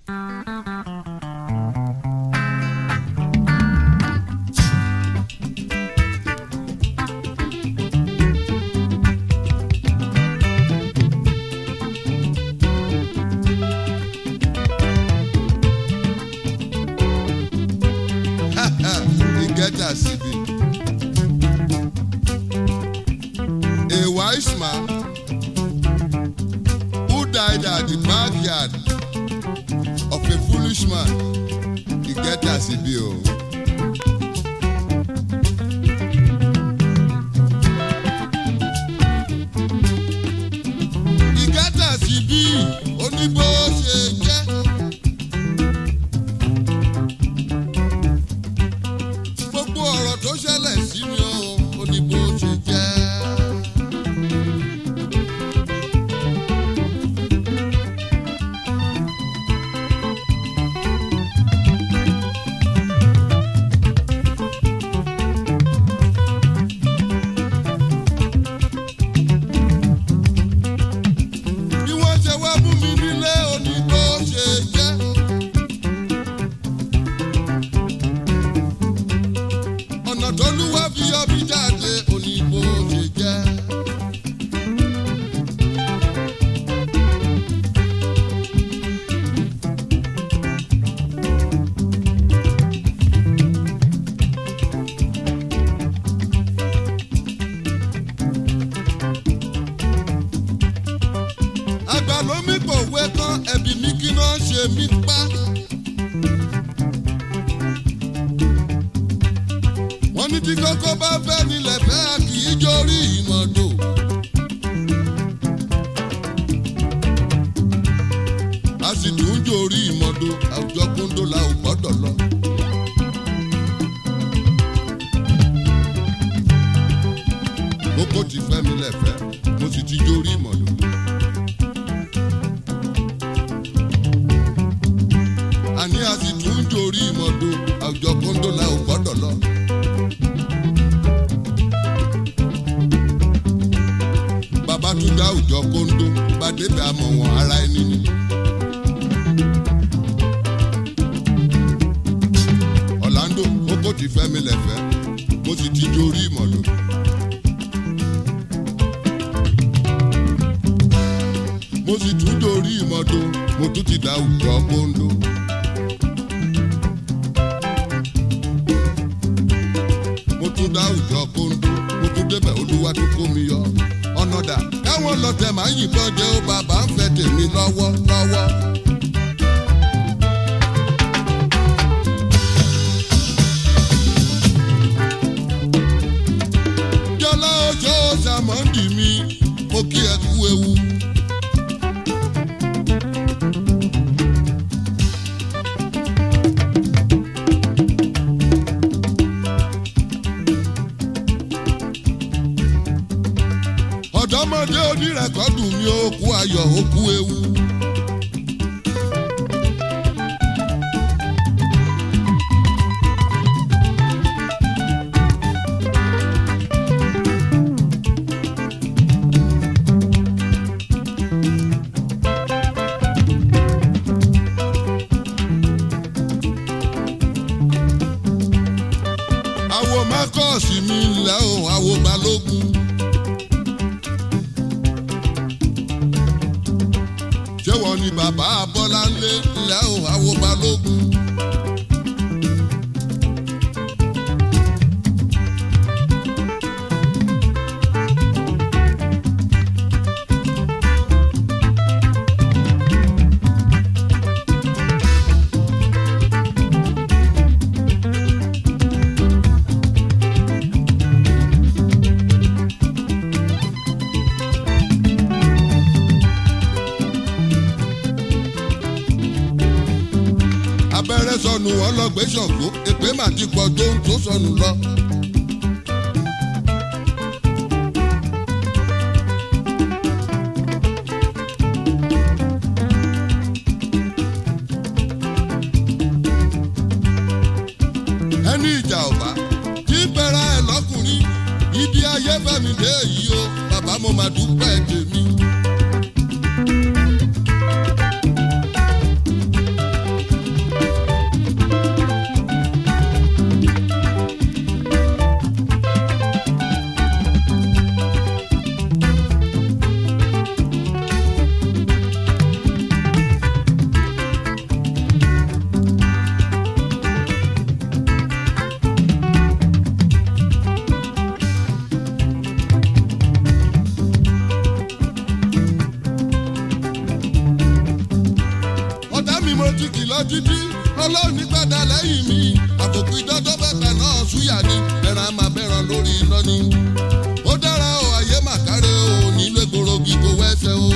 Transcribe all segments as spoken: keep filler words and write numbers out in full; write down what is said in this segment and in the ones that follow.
A wise man who died at the backyard of a foolish man, he get as he be. He get as he be, only bó ṣe jẹ́. Gbogbo ọ̀rọ̀ tó ṣẹlẹ̀ sí mi o, only bó ṣe jẹ́. Tolúwa fi ọbí jáde oníbó ṣe jẹ́. Àgbà ló mí pòwe kan ẹ̀bì mi kí náà ṣe mí pa. Wọ́n ní tí kókó bá fẹ́ nílẹ̀ fẹ́ kì í jórí ìmọ̀dò. A sì tún jórí ìmọ̀dò àwùjọ kúndó la ò gbọ́dọ̀ lọ. Kókó ti fẹ́ mi lẹ̀fẹ́, mo sì ti jórí ìmọ̀dò. Àní a sì tún jórí ìmọ̀dò àwùjọ kúndó la ò gbọ́dọ̀ lọ. Bàbá tún dá àwùjọ kóńdó bá débẹ̀ àmọ̀ wọn ara ẹni ni. Orlando kókó ti fẹ́ mi lẹ̀fẹ́, mo sì ti jórí ìmọ̀lò. Mo sì tún jórí ìmọ̀dò, mo tún ti dá àwùjọ kóńdó. Mo tún dá àwùjọ kóńdó, mo tún débẹ̀ Olúwa tó kó mi yọ. Ọ̀nàdà káwọn lọ́tẹ̀ máa yìnbọn jẹ́ ó bàbá ń fẹ́ tèmi lọ́wọ́ lọ́wọ́. Jọlá oṣó Sàmọ́ndì mi, mo kí ẹ kú ewu. Ọ̀dọ́mọdé onírẹ̀kọ́dù mi ó kú ayọ̀ ó kú ewu. Àwo Mákọ́ọ̀sì mi ńlẹ̀ o, àwo Balógun. Ṣé wọ́n ní bàbá Bọ́láńlé ńlẹ̀ o, àwo Balógun. Abẹ́rẹ́ sọnù ọlọ́gbẹ́ Ṣàngó, èpè mà ti pọ̀ tó ń tó sọnù lọ. Ẹni ìjà ọ̀bá kí bẹ̀rẹ̀ ẹ̀ lọ́kùnrin, ibi ayé fẹ́mi dé yìí o, bàbá mo máa dúpẹ́ tèmi. ti kìlọ̀ títí ọlọ́run ní padà lẹ́yìn mi àbùkù ìdọ́dọ́ bẹ́ẹ̀ náà súyà ni ẹran máa bẹ̀ràn lórí iná ni. ó dára o ayé màkàrẹ́ o nílé gbòrògì kò wẹ́sẹ̀ o.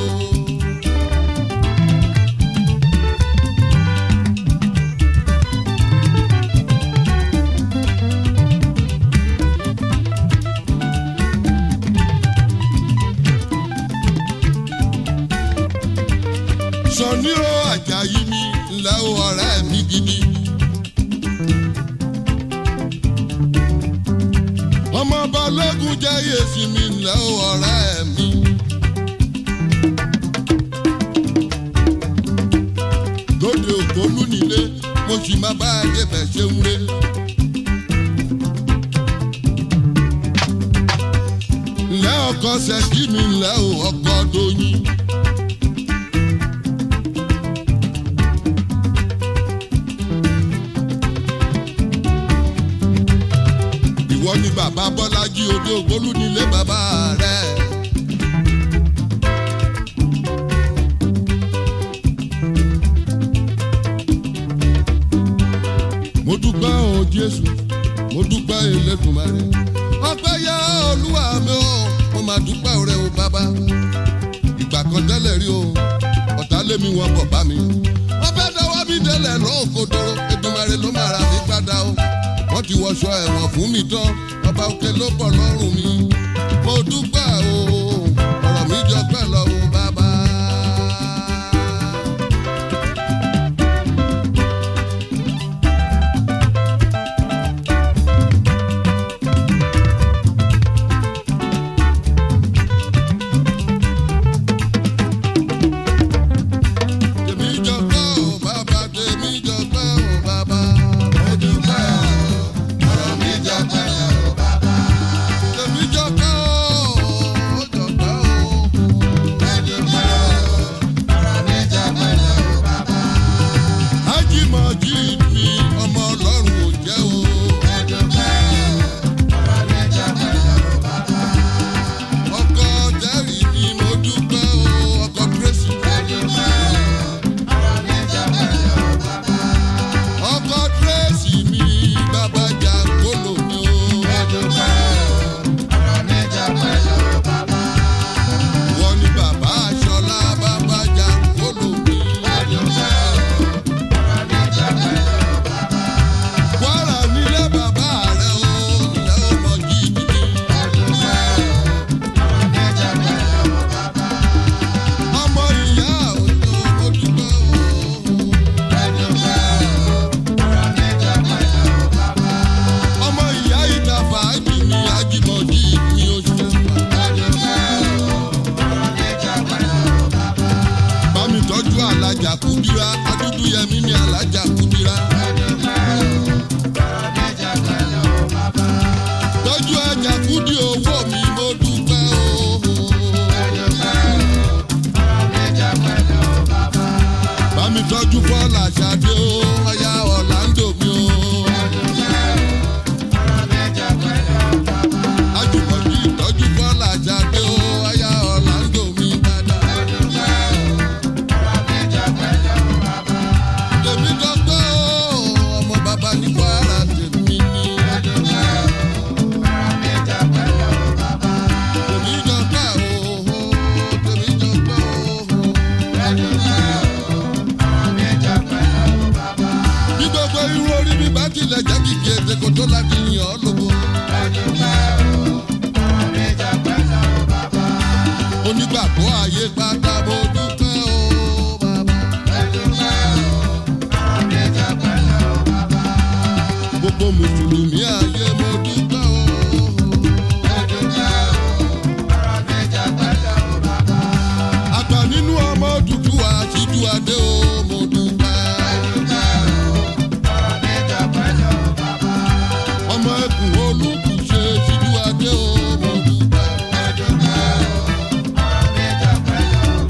Sọ̀ní o Àjàyí mi ńlẹ́ o ọ̀rẹ́ mi gidi. ọmọ Balógun jẹ́ yèsì mi ńlẹ́ o ọ̀rẹ́ mi. lóde ògbólú nílé mo sì máa bá a débẹ̀ ṣe ń ré. ńlẹ́ ọkọ Ṣẹ̀kí mi ńlẹ́ o ọkọ Dóyin. ìwọ ni bàbá Bọ́lájí odò ògbólú nílé bàbá rẹ̀. mo dúpẹ́ o Jésù mo dúpẹ́ Elédùmarè ọpẹ́ yá Olúwa mi o mo máa dúpẹ́ rẹ o bàbá. ìgbà kan tẹ́lẹ̀ rí o ọ̀tá lé mi wọn bọ̀ bá mi. wọ́n fẹ́ dọwọ́ mi délẹ̀ lọ́wọ́ kodoro Èdùmàrè ló máa ra mi padà o. wọ́n ti wọṣọ ẹ̀wọ̀n fún mi tán ọba òkè ló pọ̀ lọ́rùn mi. mo dúpẹ́ o ọ̀rọ̀ mi jọ pẹ́ lọ́wọ́ bàbá. Alájà Kúdírá adúdú yẹmí mi Alájà Kúdírá. tọ́jú ẹja kúdí owó mi mo dúpẹ́ o. bá mi tọ́jú Bọ́lá Ṣadé o ọ̀yá Ọ̀làǹdò mi o. Àjùmọ̀bí tọ́jú Bọ́lá Ṣadé o ọ̀yá Ọ̀làǹdò mi dáadáa. tèmi dọ́gbọ́ ọmọ bàbá ní Kwara tèmi ní. tèmi dọ́gbọ́ o tèmi dọ́gbọ́ o. bí gbogbo irun orí mi bá tilẹ̀ jẹ́ kìkì ètè kò tó láti yàn ọ́ lógo. onígbàgbọ́ ayé pátá mo dúpẹ́ o bàbá. gbogbo mùsùlùmí ayé mo dúpẹ́ o. àgbà nínú ọmọ dúdú àṣìjú adé o mo dúpẹ́. ọmọ ẹkùn olùkùṣe ṣíjú adé o mo dúpẹ́.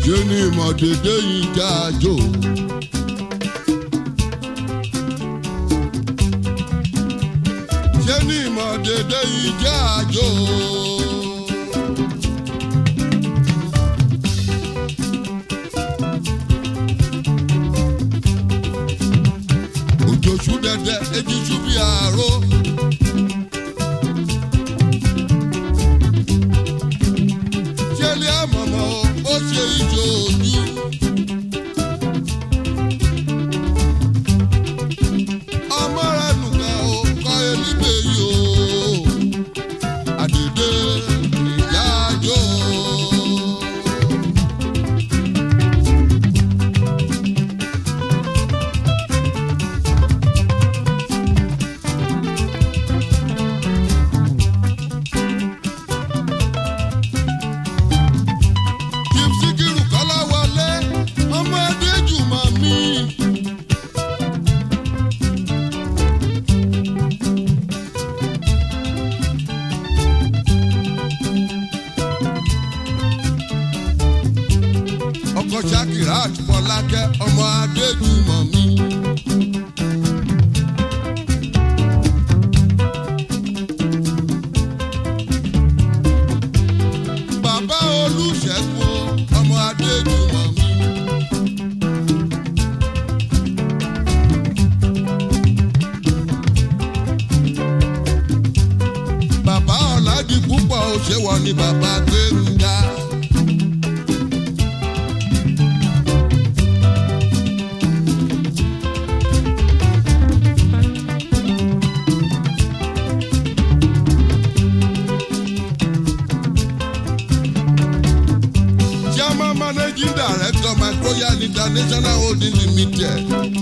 ṣé ni ìmọ̀ dédé yìí já jò. ṣé ni ìmọ̀ dédé yìí já jò. òjò ṣú dẹ̀dẹ̀ èjì ṣú bí àárò. ṣé ilé àmọ̀mọ́ ó ṣe ìjò ojú. ọmọ rẹ̀ nùgbà ó kọ́ elíbe yìí o. àdèdè ìjà jò. ọkọ Shakirat Fọlákẹ́ ọmọ Adéjùmọ̀ mi. bàbá Olúṣẹ́gun ọmọ Adéjùmọ̀ mi. bàbá Ọládipúpọ̀ Òṣèwọ̀ ni bàbá Gbénga. Managing Director Microyal International Holding Limited.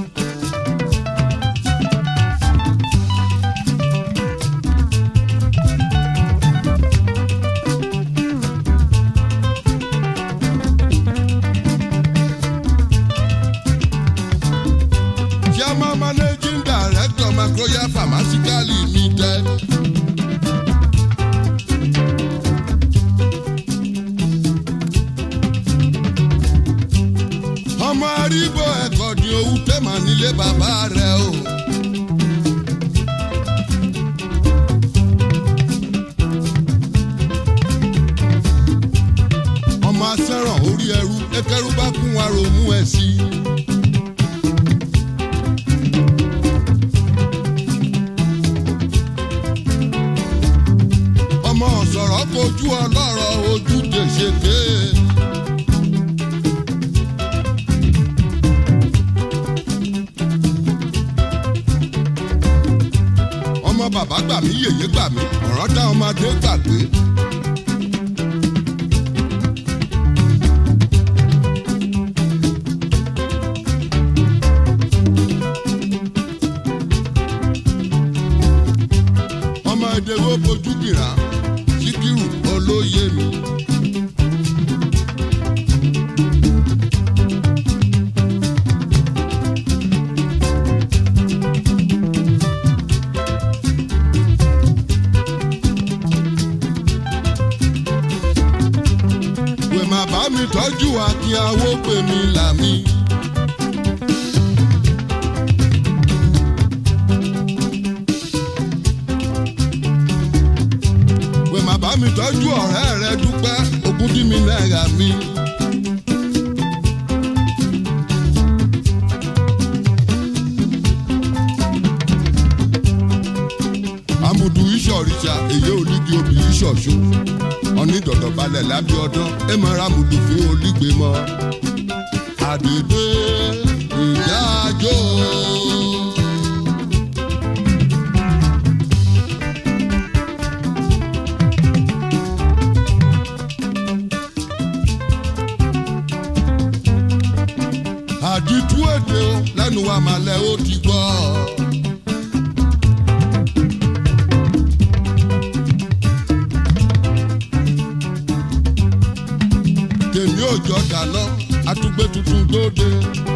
Chairman Managing Director Microyal Pharmaceutical Limited. ọmọ arígbó ẹ̀kọ́ ni owó tẹ̀mà nílé bàbá rẹ̀ o. ọmọ asẹ́ràn orí ẹrú ẹkẹrú bá kún wa rò mú ẹ sí. ọmọ ọ̀sọ̀rọ̀ kojú ọlọ́rọ̀ ojú tèṣeké. ọmọ bàbá gbà mí yèyé gbà mí ọ̀rọ̀ dá ọmọdé gbàgbé. ọmọ èdèwò bojú kìrà Síkírù olóyè mi. bàbá mi tọ́jú akínyàwó pè mí làmí. pé bàbá mi tọ́jú ọ̀rẹ́ rẹ Dúpẹ́ Ògúndímì náírà mi. Amúdù ìṣọ̀rìṣà èyí onígi obì ìṣọ̀ṣù. onídọ̀dọ̀ balẹ̀ lábẹ́ ọdún ẹ máa ra mùdù fún olígbe mọ́. àdèdè ìjà jò. àdìtú èdè o lẹ́nu wa màlẹ́ ó ti gbọ́. tèmi ò jọ dà lọ àtúgbé tuntun gbòde.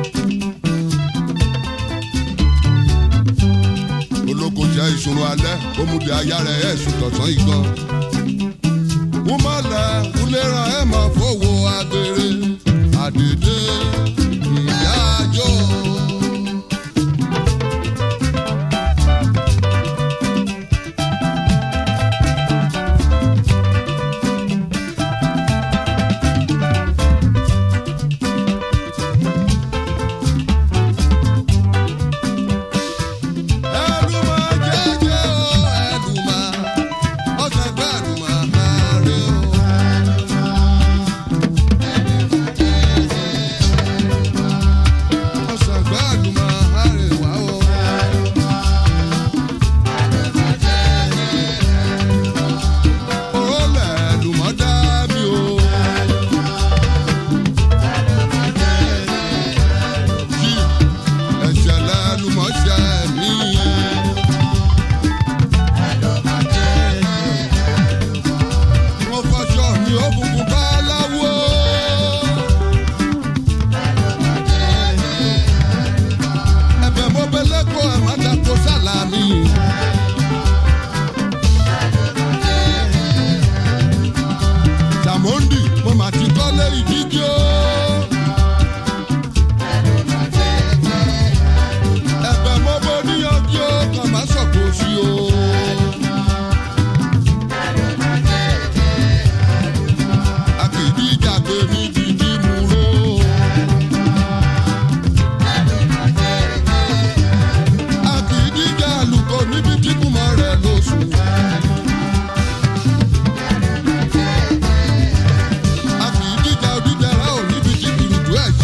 olóko jẹ ìṣòro alẹ́ òmùdí aya rẹ̀ ẹ̀ sùn tọ̀sán igbọ́n. wọ́n má lẹ̀ wúlé ra ẹ̀ máa fowó agbèrè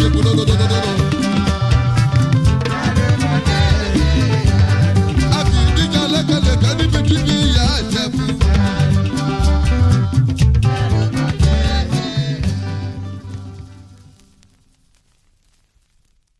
ṣe gbólódódódódó.